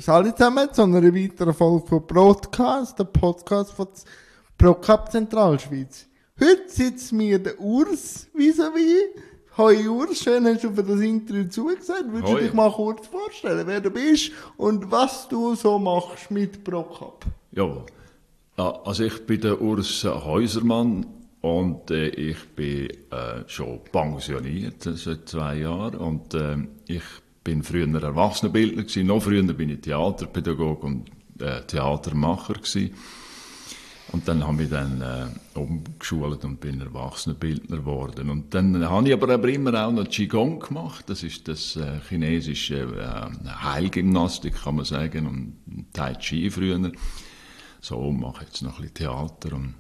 Hallo zusammen zu einer weiteren Folge von Broadcast, der Podcast von ProCup Zentralschweiz. Heute sitzt mir der Urs vis-à-vis. Hoi Urs, schön hast du für das Interview zugesagt. Würdest du dich mal kurz vorstellen, wer du bist und was du so machst mit ProCup? Ja, also ich bin der Urs Häusermann und ich bin schon pensioniert seit 2 Jahren und ich bin früher Erwachsenenbildner gewesen. Noch früher bin ich Theaterpädagoge und Theatermacher gewesen. Und dann habe ich dann umgeschult und bin Erwachsenenbildner geworden. Und dann habe ich aber immer auch noch Qigong gemacht. Das ist das chinesische Heilgymnastik, kann man sagen, und Tai Chi früher. So mache ich jetzt noch ein bisschen Theater und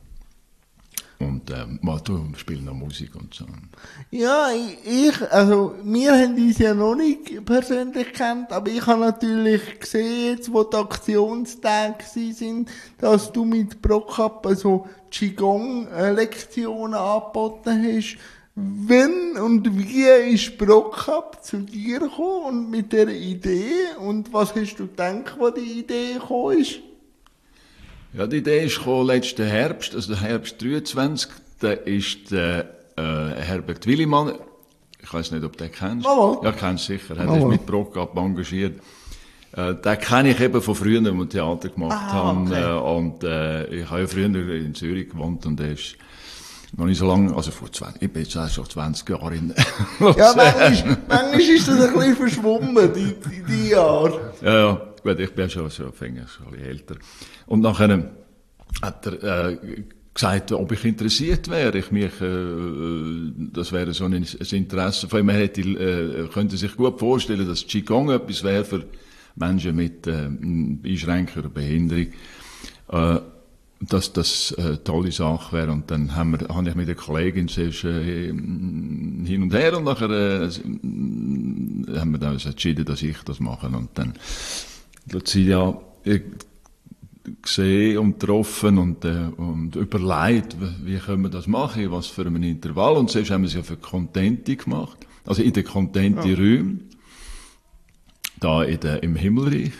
spiele noch Musik und so. Ja, also wir haben uns ja noch nicht persönlich kennt, aber ich habe natürlich gesehen, jetzt, wo die Aktionstage sind, dass du mit ProCup also Qigong-Lektionen angeboten hast. Wenn und wie ist ProCup zu dir gekommen und mit dieser Idee? Und was hast du gedacht, als die Idee gekommen ist? Ja, die Idee ist gekommen letzten Herbst, also der Herbst 23, da ist der Herbert Willimann, ich weiß nicht, ob du den kennst. Oh. Ja, kennst du sicher, er ist mit ProCup engagiert. Den kenne ich eben von früher, als wir Theater gemacht haben. Okay. Und ich habe ja früher in Zürich gewohnt und er ist noch nicht so lange, also ich bin jetzt schon 20 Jahre in Ja, manchmal ist das ein bisschen verschwommen, die Jahre. Ja. Gut, ich bin schon ein bisschen älter. Und nachher hat er gesagt, ob ich interessiert wäre. Das wäre so ein Interesse von ihm. Er könnte sich gut vorstellen, dass Qigong etwas wäre für Menschen mit Einschränkung oder Behinderung. Dass das eine tolle Sache wäre. Und dann habe ich mit der Kollegin zuerst hin und her und nachher haben wir dann entschieden, dass ich das mache. Und dann Lucia gesehen und getroffen und überlegt, wie können wir das machen, was für ein Intervall. Und zuerst haben wir es ja für Contenti gemacht, also in den Contenti-Räumen, da im Himmelreich,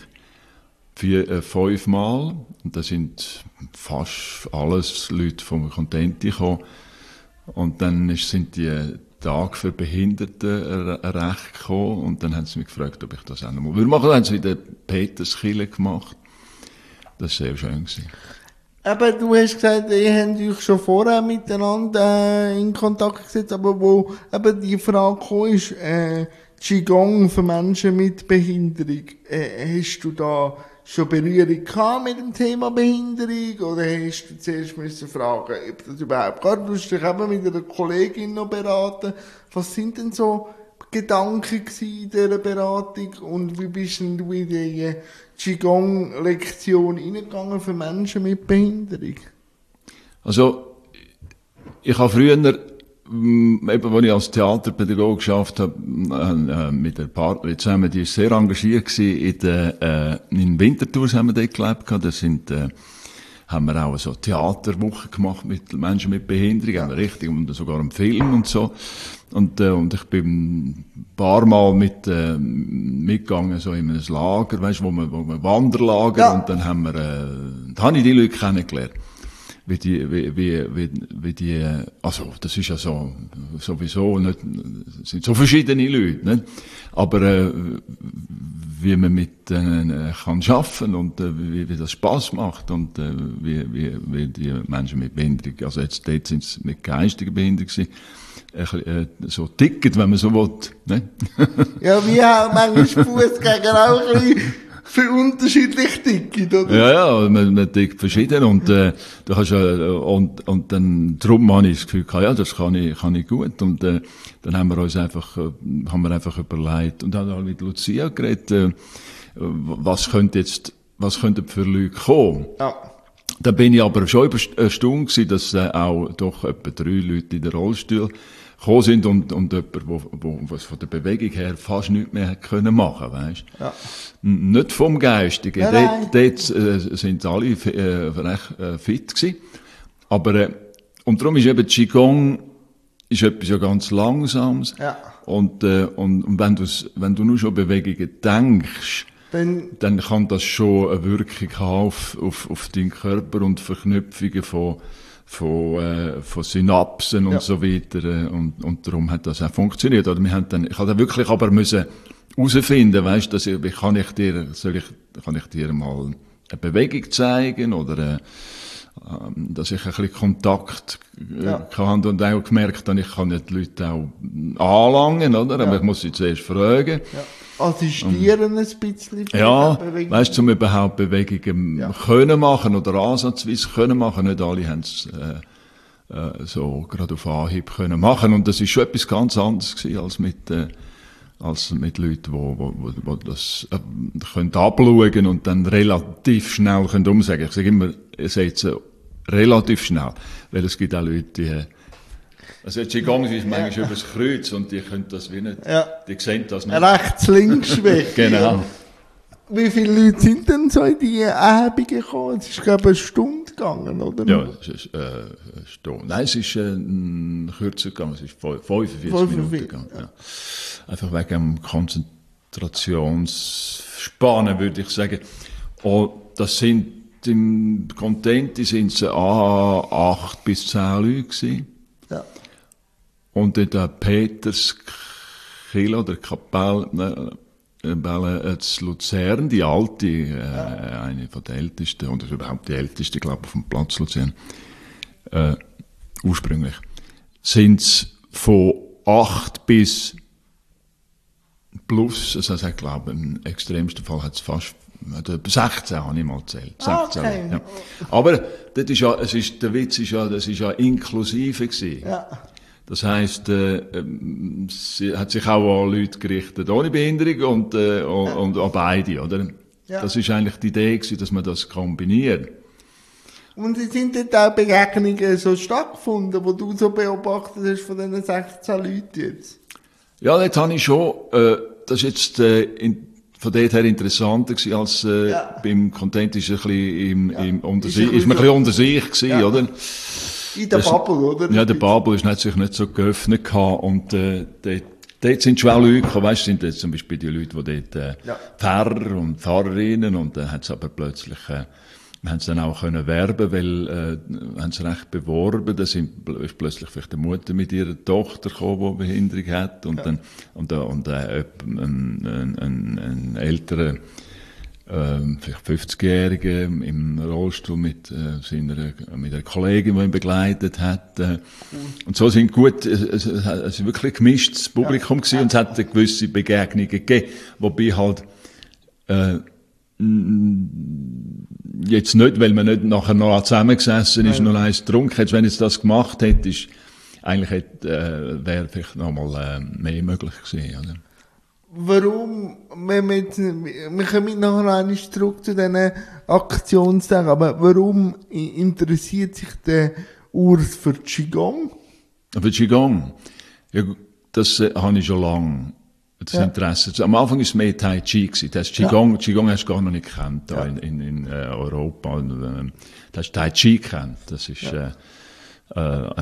5 Mal. Und da sind fast alles Leute vom Contenti gekommen. Und dann sind die Tag für Behindertenrecht gekommen und dann haben sie mich gefragt, ob ich das auch noch mal machen. Dann haben sie in der Peterskirche gemacht. Das war sehr schön gewesen. Aber du hast gesagt, ihr habt euch schon vorher miteinander in Kontakt gesetzt, aber wo eben die Frage gekommen ist, Qigong für Menschen mit Behinderung, hast du da schon Berührung gehabt mit dem Thema Behinderung oder hast du zuerst müssen fragen, ob das überhaupt geht? Du hast dich eben mit einer Kollegin noch beraten. Was sind denn so Gedanken in dieser Beratung und wie bist denn du in die Qigong-Lektion reingegangen für Menschen mit Behinderung? Also, ich habe früher, eben, als ich als Theaterpädagoge geschafft habe, mit der Partnerin zusammen, die ist sehr engagiert gewesen in Winterthur haben wir dort gelebt. Haben wir auch so Theaterwoche gemacht mit Menschen mit Behinderung, haben wir richtig, und sogar einen Film und so. Und ich bin ein paar Mal mitgegangen, so in einem Lager, weißt, wo man Wanderlager, ja. Und dann da habe ich die Leute kennengelernt. Wie die, also, das ist ja so, sowieso nicht, sind so verschiedene Leute, nicht? Aber, wie man mit denen kann arbeiten und, wie das Spass macht und, wie die Menschen mit Behinderung, also jetzt dort sind es mit geistiger Behinderung gewesen, so ticken, wenn man so will, ne? Ja, wie auch manchmal Fußgänger auch ein bisschen für unterschiedlich ticken, oder? Ja, man tickt verschieden und du hast und dann drum habe ich das Gefühl gehabt, ja, das kann ich gut und dann haben wir einfach überlegt und haben mit Lucia geredet, was könnte für Leute kommen. Ja. Da bin ich aber schon erstaunt gewesen, dass auch doch etwa 3 Leute in den Rollstuhl gekommen sind und jemand, wo von der Bewegung her fast nichts mehr können machen, weißt? Ja. Nicht vom Geistigen. Ja, dort sind alle recht fit gewesen. Aber und darum ist eben Qigong ist etwas ja ganz Langsames. Ja. Und wenn du nur schon Bewegungen denkst, dann kann das schon eine Wirkung haben auf deinen Körper und Verknüpfungen von Synapsen und so weiter. Und darum hat das auch funktioniert. Oder ich habe dann wirklich aber müssen herausfinden, weißt, kann ich dir mal eine Bewegung zeigen oder dass ich ein bisschen Kontakt kann und auch gemerkt habe, ich kann ja die Leute auch anlangen, oder? Aber ich muss sie zuerst fragen. Ja. Assistieren ein bisschen. Ja, weißt du, um überhaupt Bewegungen können machen oder ansatzweise können machen. Nicht alle haben es so gerade auf Anhieb können machen. Und das ist schon etwas ganz anderes gewesen als mit Leuten, die das können abschauen und dann relativ schnell können umsagen. Ich sage immer, ich sage jetzt relativ schnell, weil es gibt auch Leute, die also Qigong ist manchmal übers Kreuz und die können das wie nicht, die sehen das nicht. Rechts-links-Schwäche. Genau. Wie viele Leute sind denn so in die Erhebungen gekommen? Es ist, glaube ich, eine Stunde gegangen, oder? Ja, es ist eine Stunde. Nein, es ist kürzer gegangen, es ist 45 Minuten gegangen. Ja. Einfach wegen dem Konzentrationsspannen, würde ich sagen. Und das sind im Content sind es 8 bis 10 Leute gewesen. Ja. Und in der Peterskirche oder Kapelle zu Luzern, die alte, eine von der ältesten, oder überhaupt die älteste, glaube ich, auf dem Platz Luzern, ursprünglich, sind es von 8 bis plus, also ich glaube, im extremsten Fall hat es fast 16 habe ich mal gezählt. 16, okay. Ja. Aber das ist ja, der Witz ist ja, das ist ja inklusive gewesen. Ja. Das heisst, sie hat sich auch an Leute gerichtet ohne Behinderung und an beide, oder? Ja. Das ist eigentlich die Idee gewesen, dass man das kombiniert. Und es sind dort auch Begegnungen so stattgefunden, die du so beobachtet hast von diesen 16 Leuten jetzt? Ja, dort habe ich schon, das ist jetzt, von dort her interessanter gewesen, als beim Content ist ein bisschen unter sich gewesen, oder? In der Bubble, oder? Ja, der Bubble ist sich nicht so geöffnet gehabt und dort sind schon auch Leute gekommen, weißt du, sind jetzt zum Beispiel die Leute, die dort Pfarrer und Pfarrerinnen und dann hat es aber plötzlich wir haben es dann auch können werben, weil haben es recht beworben. Da ist plötzlich vielleicht eine Mutter mit ihrer Tochter gekommen, die Behinderung hat und dann ein älterer vielleicht 50-Jähriger im Rollstuhl mit einer Kollegin, die ihn begleitet hat. Und so sind es ist wirklich gemischtes Publikum gewesen und es hat gewisse Begegnungen gegeben, wobei halt jetzt nicht, weil man nicht nachher noch zusammengesessen ist, noch eins getrunken hat. Wenn jetzt das gemacht hätte, wäre vielleicht noch mal mehr möglich gewesen, oder? Warum, wir kommen nachher einmal zurück zu diesen Aktionstagen, aber warum interessiert sich der Urs für Qigong? Für Qigong? Ja, das habe ich schon lange. Das Interesse. Am Anfang war es mehr Tai Chi gewesen. Das Qigong hast du gar noch nicht gekannt, da in Europa. Das ist Tai Chi gekannt. Das ist, ist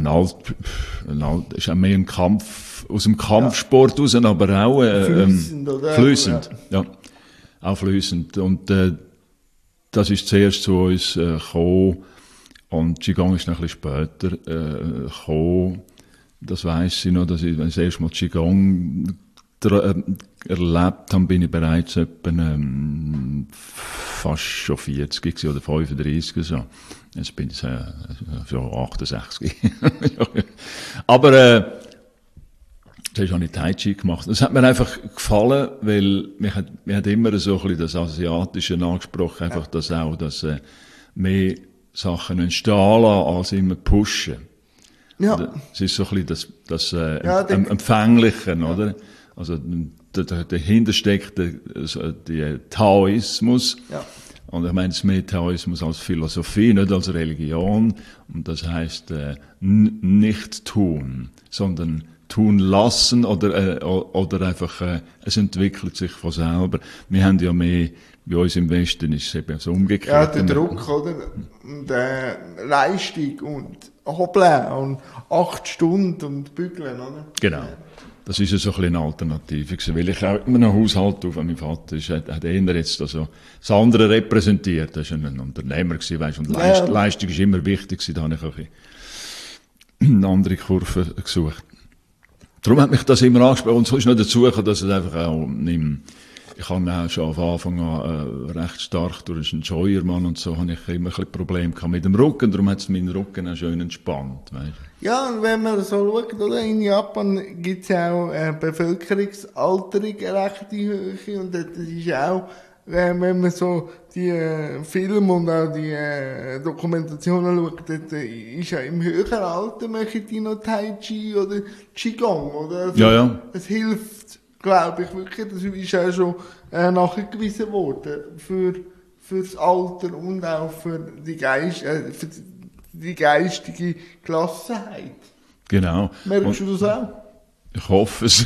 auch mehr ein Kampf, aus dem Kampfsport raus, aber auch, fließend. Ja. Auch fließend. Und, das ist zuerst zu uns, gekommen. Und Qigong ist noch ein bisschen später, gekommen. Das weiss ich noch, dass ich das erste Mal Qigong erlebt habe, bin ich bereits etwa fast schon 40 gewesen, oder 35 so. Jetzt bin ich schon 68. Aber das habe ich Tai Chi gemacht. Das hat mir einfach gefallen, weil mir hat immer so ein bisschen das Asiatische angesprochen, einfach das auch, dass mehr Sachen entstehen lassen, als immer pushen. Ja. Es ist so ein bisschen das Empfängliche, oder? Also dahinter steckt der Taoismus. Ja. Und ich meine, es ist mehr Taoismus als Philosophie, nicht als Religion. Und das heisst nicht tun, sondern tun lassen oder einfach, es entwickelt sich von selber. Wir haben ja mehr, bei uns im Westen ist es eben so umgekehrt. Ja, der Druck, oder? Und Leistung und Hobeln und 8 Stunden und Bügeln, oder? Genau. Das ist ja so ein bisschen eine Alternative gewesen, weil ich auch in einem Haushalt auf, mein Vater hat eher jetzt also das andere repräsentiert, er war ein Unternehmer gewesen, weißt, und Leistung ist immer wichtig gewesen, da habe ich auch ein bisschen eine andere Kurve gesucht. Darum hat mich das immer angesprochen, und so ist noch dazu gekommen, dass es einfach auch ich habe auch schon von Anfang an recht stark durch einen Scheuermann und so, habe ich immer ein bisschen Probleme gehabt mit dem Rücken, darum hat es meinen Rücken auch schön entspannt, weißt. Ja, und wenn man so schaut, oder, in Japan gibt es ja auch Bevölkerungsalterung recht hoch, und das ist auch, wenn man so die Filme und auch die Dokumentationen schaut, dort ist ja im höheren Alter machen die noch Tai Chi oder Qigong, oder? Also, Ja. es hilft, glaube ich, wirklich, das ist auch schon nachgewiesen worden fürs Alter und auch für die geistige Gelassenheit. Genau. Merkst du das auch? Ich hoffe es.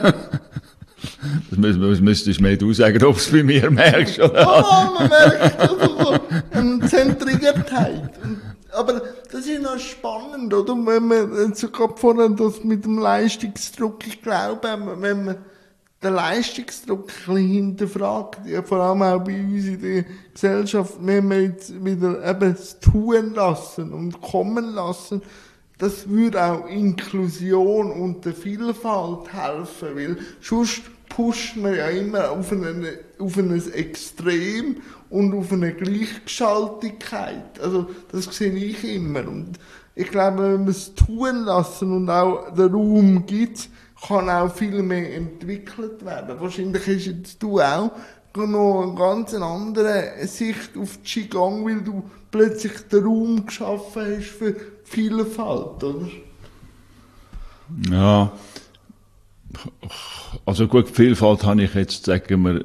Das müsstest du sagen, ob du es bei mir merkst, oder? Ja, man merkt also so eine Zentriertheit. Aber das ist noch spannend, oder? Wenn man so gerade vorhin das mit dem Leistungsdruck, ich glaube, wenn man den Leistungsdruck ein bisschen hinterfragt, ja, vor allem auch bei uns in der Gesellschaft, wenn wir jetzt wieder eben es tun lassen und kommen lassen, das würde auch Inklusion und der Vielfalt helfen, weil sonst pusht man ja immer auf ein Extrem und auf eine Gleichgeschaltigkeit. Also, das sehe ich immer. Und ich glaube, wenn man es tun lassen und auch den Raum gibt, kann auch viel mehr entwickelt werden. Wahrscheinlich hast jetzt du auch noch eine ganz andere Sicht auf Qigong, weil du plötzlich den Raum geschaffen hast für Vielfalt, oder? Ja. Also gut, Vielfalt habe ich jetzt, sagen wir,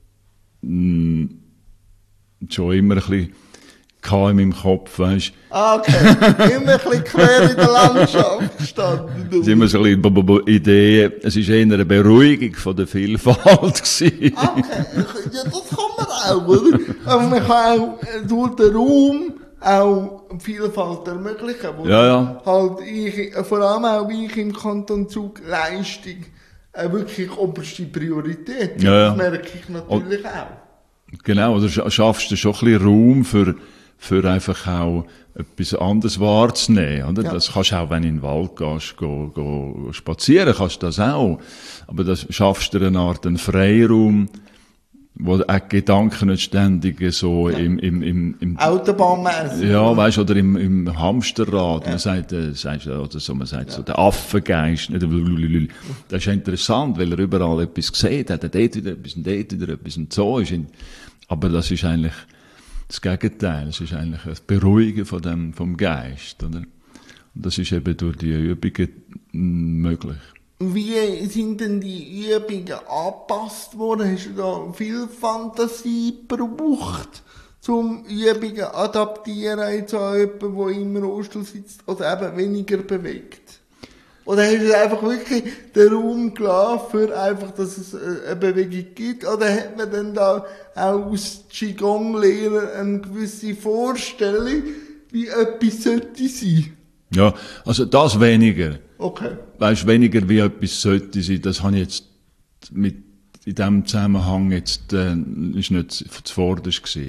schon immer ein bisschen in meinem Kopf, weißt. Ah, okay. Immer ein bisschen quer in der Landschaft gestanden. Es ist immer so ein bisschen Ideen. Es ist eher eine Beruhigung von der Vielfalt gewesen. Okay. Ja, das kann man auch, oder? Aber man kann auch durch den Raum auch Vielfalt ermöglichen. Ja. Halt vor allem auch ich im Kanton Zug Leistung wirklich oberste Priorität. Ja. Das merke ich natürlich auch. Genau, oder schaffst du schon ein bisschen Raum für einfach auch etwas anderes wahrzunehmen, oder? Ja. Das kannst du auch, wenn du in den Wald gehst, go spazieren, kannst du das auch. Aber das schaffst du eine Art einen Freiraum, wo auch Gedanken nicht ständig so im Autobahnmäßig. Ja, weißt, oder im Hamsterrad. Ja. Man sagt, oder so, man sagt so, der Affengeist, nicht? Das ist ja interessant, weil er überall etwas sieht, hat er dort wieder etwas und so ist. Aber das ist eigentlich das Gegenteil. Es ist eigentlich das Beruhigen vom Geist, oder? Und das ist eben durch die Übungen möglich. Wie sind denn die Übungen angepasst worden? Hast du da viel Fantasie gebraucht, um Übungen adaptieren jetzt an jemanden, der im Rollstuhl sitzt oder eben weniger bewegt? Oder hast du einfach wirklich den Raum gelassen, für einfach, dass es eine Bewegung gibt? Oder hat man denn da auch aus Qigong-Lehrern eine gewisse Vorstellung, wie etwas sollte sein? Ja, also das weniger. Okay. Weißt, weniger wie etwas sollte sein, das habe ich jetzt in diesem Zusammenhang jetzt, ist nicht zuvorderst gewesen.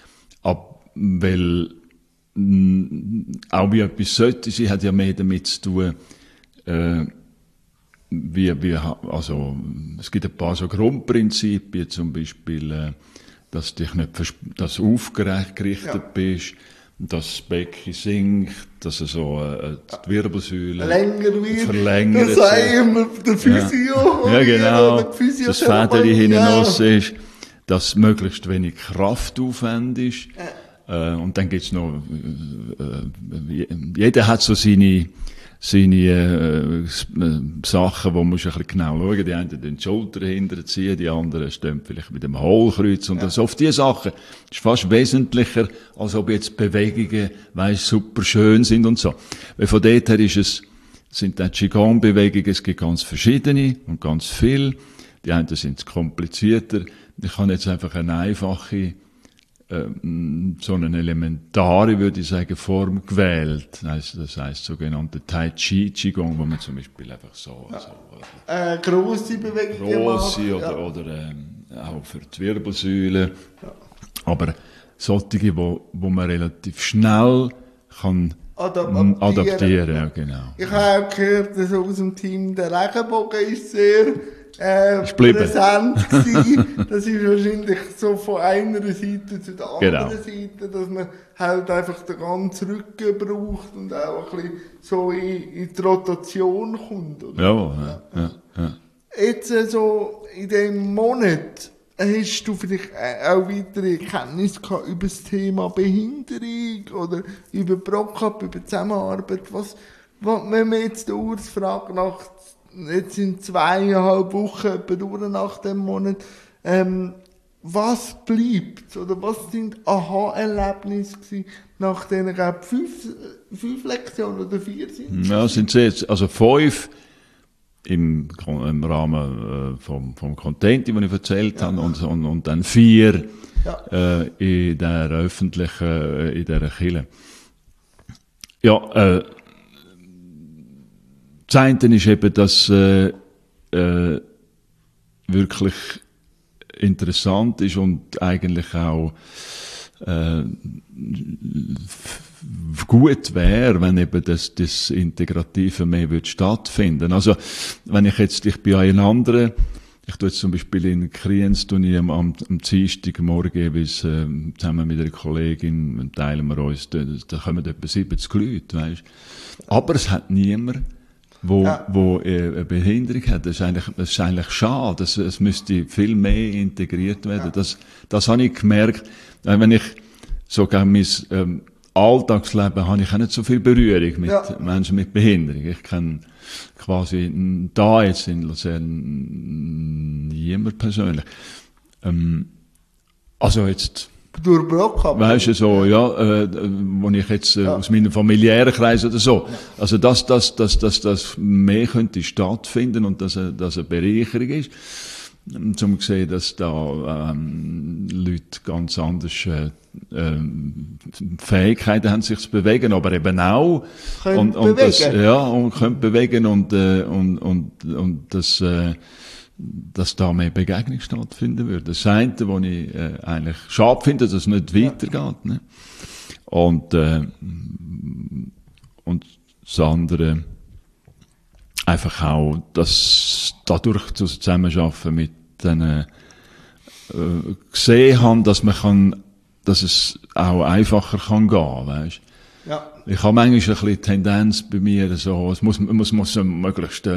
Weil, auch wie etwas sollte sein, hat ja mehr damit zu tun, also, es gibt ein paar so Grundprinzipien, zum Beispiel, dass du dich nicht dass du aufgerichtet bist, dass das Becken sinkt, dass er so die Wirbelsäule verlängert wird. Das sei immer der Physio. Ja, genau. Das Fädeli hinten raus ist, dass möglichst wenig Kraft aufwendig ist. Und dann gibt's noch, jeder hat so seine Sachen, wo man ein bisschen genau schauen. Die einen die Schulter hinterziehen, die anderen stehen vielleicht mit dem Hohlkreuz. Und das auf diese Sachen ist fast wesentlicher, als ob jetzt Bewegungen, super schön sind und so. Weil von dort her sind die Qigong-Bewegungen, es gibt ganz verschiedene und ganz viel. Die einen sind komplizierter. Ich kann jetzt einfach eine einfache so eine elementare, würde ich sagen, Form gewählt. Das heisst sogenannte Tai Chi Qigong, wo man zum Beispiel einfach so grosse Bewegungen grosse macht. oder auch für die Wirbelsäule. Ja. Aber solche, wo man relativ schnell kann adaptieren. Ja, genau. Ich habe auch gehört, dass aus dem Team der Regenbogen ist sehr präsent gewesen. Das ist wahrscheinlich so von einer Seite zu der anderen Seite, dass man halt einfach den ganzen Rücken braucht und auch ein bisschen so in die Rotation kommt. Oder? Ja. Jetzt so in diesem Monat hast du vielleicht auch weitere Erkenntnisse gehabt über das Thema Behinderung oder über ProCap, über Zusammenarbeit? Wenn man jetzt der Urs fragt, jetzt sind 2,5 Wochen etwa durch nach dem Monat, was bleibt? Oder was sind Aha-Erlebnisse gewesen nach diesen, glaube ich, 5 Lektionen oder 4 sind es? Ja, sind es jetzt, also 5 im Rahmen vom Content, den ich erzählt habe, und dann 4 in der öffentlichen, in dieser Kirche. Ja, das eine ist eben, dass wirklich interessant ist und eigentlich auch gut wäre, wenn eben das Integrative mehr würde stattfinden. Also, wenn ich bin an anderen, ich tue jetzt zum Beispiel in Kriens, am Dienstagmorgen jeweils, zusammen mit einer Kollegin, teilen wir uns, da kommen etwa 70 Leute, weisst. Aber es hat niemand, wo eine Behinderung hat. Das ist eigentlich schade. Es müsste viel mehr integriert werden. Das habe ich gemerkt. Wenn ich sogar mein Alltagsleben habe ich auch nicht so viel Berührung mit Menschen mit Behinderung. Ich kenne quasi da jetzt in Luzern niemand persönlich. Also jetzt durch ProCap. Weißt du, so, wo ich jetzt aus meinem familiären Kreis oder so. Also, dass mehr könnte stattfinden und dass eine Bereicherung ist. Zum sehen, dass da Leute ganz anders Fähigkeiten haben, sich zu bewegen, aber eben auch und können bewegen und dass da mehr Begegnung stattfinden würde. Das eine, was ich eigentlich schade finde, dass es nicht weitergeht. Ne? Und das andere, einfach auch, dass dadurch das Zusammenarbeiten mit denen gesehen haben, dass es auch einfacher kann gehen, weißt? Ja. Ich habe manchmal ein bisschen Tendenz bei mir, so, es muss möglichst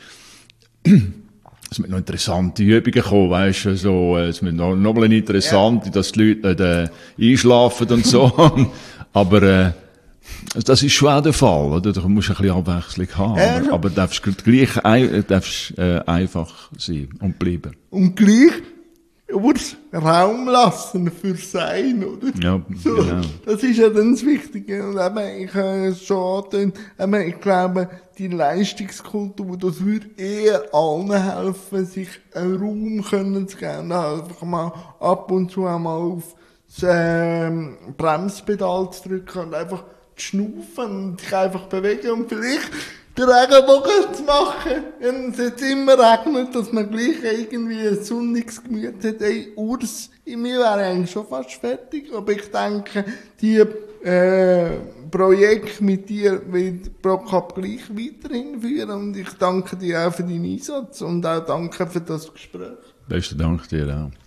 es müssen noch interessante Übungen kommen, weißt du, so, es müssen noch interessante, dass die Leute einschlafen und so. Aber das ist schon auch der Fall, oder? Du musst ein bisschen Abwechslung haben, aber darfst gleich einfach sein und bleiben. Und gleich Raum lassen für Sein, oder? Ja, so, genau. Das ist ja dann das Wichtige. Und eben, ich glaube, die Leistungskultur, das würde eher allen helfen, sich einen Raum können zu geben. Einfach mal ab und zu einmal auf das Bremspedal zu drücken und einfach zu schnaufen und sich einfach bewegen und vielleicht den Regenbogen zu machen. Wenn es jetzt immer regnet, dass man gleich irgendwie ein sonniges Gemüt hat. Ey, Urs, mir wäre eigentlich schon fast fertig, aber ich denke, die Projekte mit dir wird ProCap gleich weiterhin führen und ich danke dir auch für deinen Einsatz und auch danke für das Gespräch. Besten Dank dir auch.